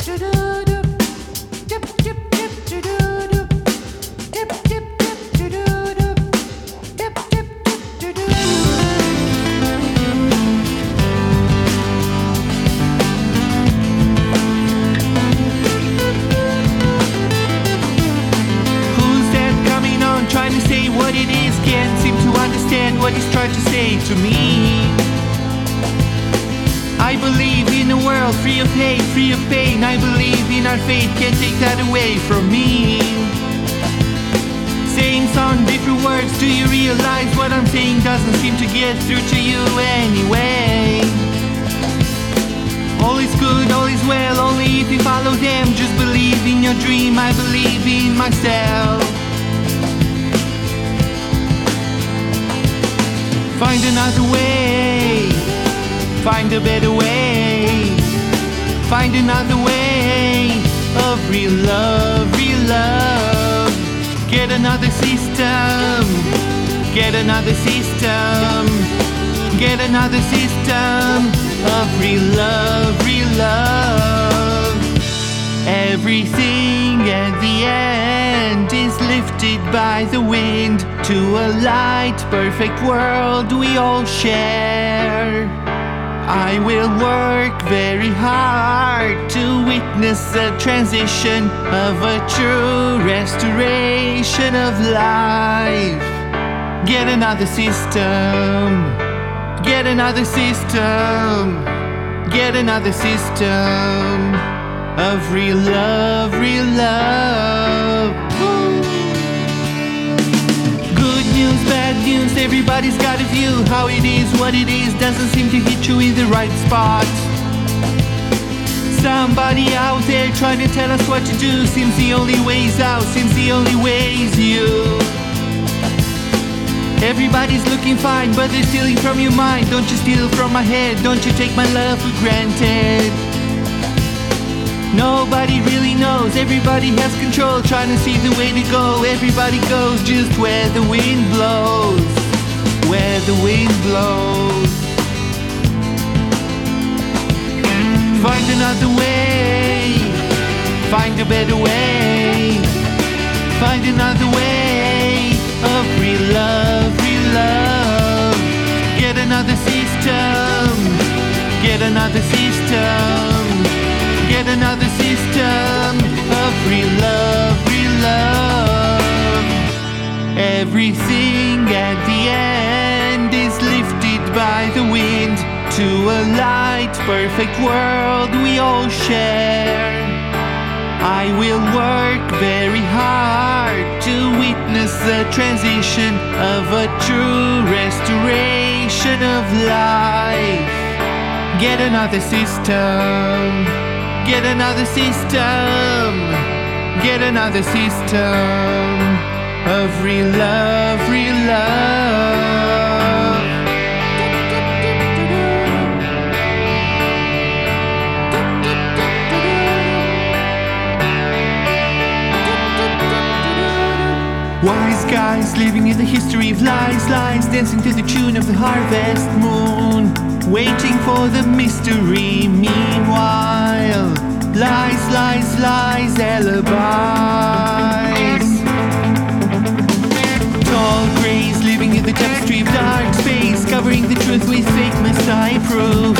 Trying to say what it is, can't seem to understand what he's trying to say to me. I believe in a world free of hate, free of pain. I believe in our faith, can't take that away from me. Same song, different words, do you realize what I'm saying doesn't seem to get through to you anyway? All is good, all is well, only if you follow them. Just believe in your dream, I believe in myself. Find another way, find a better way, find another way of real love, real love. Get another system, get another system, get another system of real love, real love. Everything at the end is lifted by the wind to a light, perfect world we all share. I will work very hard to witness the transition of a true restoration of life. Get another system, get another system, get another system of real love, real love. Woo. Good news, bad news, everybody's got a view. How it is, what it is, doesn't seem to hit you in the right spot. Somebody out there trying to tell us what to do. Seems the only way's out, seems the only way's you. Everybody's looking fine, but they're stealing from your mind. Don't you steal from my head, don't you take my love for granted. Nobody really knows, everybody has control, trying to see the way to go. Everybody goes just where the wind blows, where the wind blows. Find another way, find a better way, find another way of real love, real love. Get another system, get another system, get another system of real love, real love. Everything at the end is lifted by the wind to a light, perfect world we all share. I will work very hard to witness the transition of a true restoration of life. Get another system, get another system, get another system of real love, real love. Wise guys living in the history of lies, lies, dancing to the tune of the harvest moon, waiting for the mystery. Meanwhile, lies, lies, lies, alibis. Tall grays living in the tapestry of dark space, covering the truth with fake Messiah proof.